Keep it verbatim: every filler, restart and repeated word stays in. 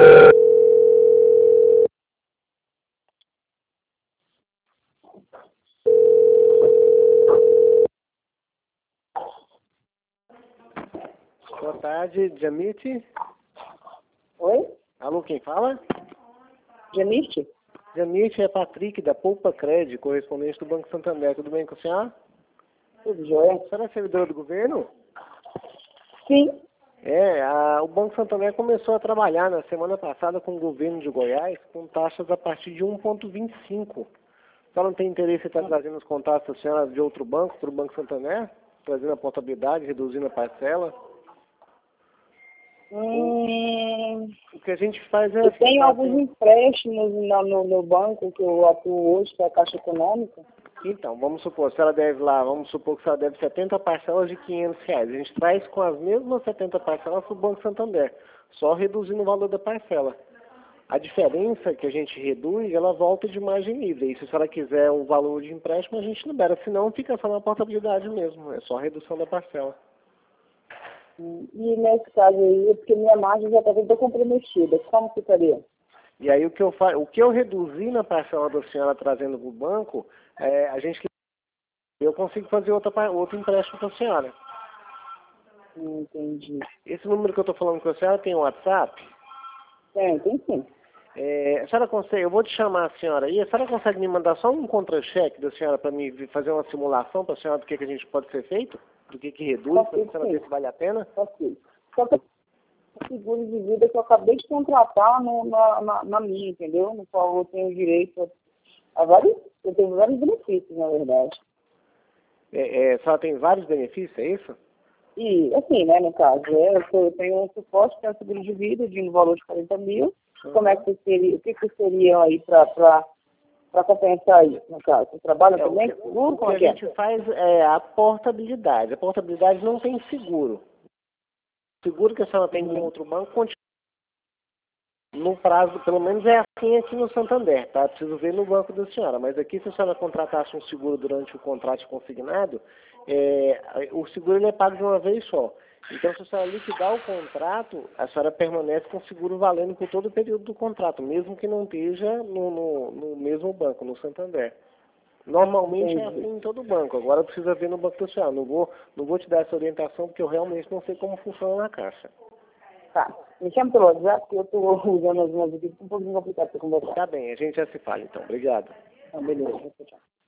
Boa tarde, Jamite. Oi? Alô, quem fala? Jamite? Jamite é Patrick, da Poupa Cred, correspondente do Banco Santander. Tudo bem com a senhora? Tudo jóia? A senhora é servidora do governo? Sim. É, a, o Banco Santander começou a trabalhar na semana passada com o governo de Goiás com taxas a partir de um vírgula vinte e cinco. A senhora não tem interesse em estar trazendo os contatos da senhora de outro banco para o Banco Santander? Trazendo a portabilidade, reduzindo a parcela? Hum, O que a gente faz é... eu tenho alguns empréstimos no, no, no banco que eu atuo hoje, que é a Caixa Econômica. Então, vamos supor, se ela deve lá, vamos supor que se ela deve setenta parcelas de quinhentos reais. A gente traz com as mesmas setenta parcelas para o Banco Santander, só reduzindo o valor da parcela. A diferença que a gente reduz, ela volta de margem livre. E se a senhora quiser o valor de empréstimo, a gente libera. Senão, fica só na portabilidade mesmo. É só a redução da parcela. Hum, E nesse caso aí, é porque minha margem já está toda comprometida. Como ficaria? E aí, o que eu, fa... o que eu reduzi na parcela da senhora trazendo para o banco, é, a gente... eu consigo fazer outra, pa- outro empréstimo para a senhora. Hum, entendi. Esse número que eu estou falando com a senhora tem um WhatsApp? Tem, tem sim. É, a senhora consegue, eu vou te chamar a senhora aí, a senhora consegue me mandar só um contra-cheque da senhora para me fazer uma simulação para a senhora do que, que a gente pode ser feito? Do que, que reduz, para a senhora ver se vale a pena? Ok. Só que o seguro de vida que eu acabei de contratar no, na, na, na minha, entendeu? No qual eu tenho direito a vários, eu tenho vários benefícios, na verdade. É, é, a senhora tem vários benefícios, é isso? E, assim, né, no caso, é, eu, sou- eu tenho um suporte que é o seguro de vida de um valor de quarenta mil. Uhum. Como é que seria, o que que seria aí para compensar isso, no caso? Você trabalha É, o também que, com seguro? o Como que é a que é? gente faz é a portabilidade. A portabilidade não tem seguro. O seguro que a senhora tem com Uhum. outro banco continua no prazo, pelo menos é assim aqui no Santander, tá? Preciso ver no banco da senhora, mas aqui se a senhora contratasse um seguro durante o contrato consignado, é, o seguro ele é pago de uma vez só. Então, se a senhora liquidar o contrato, a senhora permanece com o seguro valendo por todo o período do contrato, mesmo que não esteja no, no, no mesmo banco, no Santander. Normalmente é Entendi. assim em todo banco, agora precisa ver no banco da senhora. Não vou, não vou te dar essa orientação porque eu realmente não sei como funciona na Caixa. Tá. Me chama pelo WhatsApp, porque eu estou usando as minhas aqui, um pouquinho complicado para conversar. Tá bem, a gente já se fala então. Obrigado. Então, beleza. Tchau, tchau.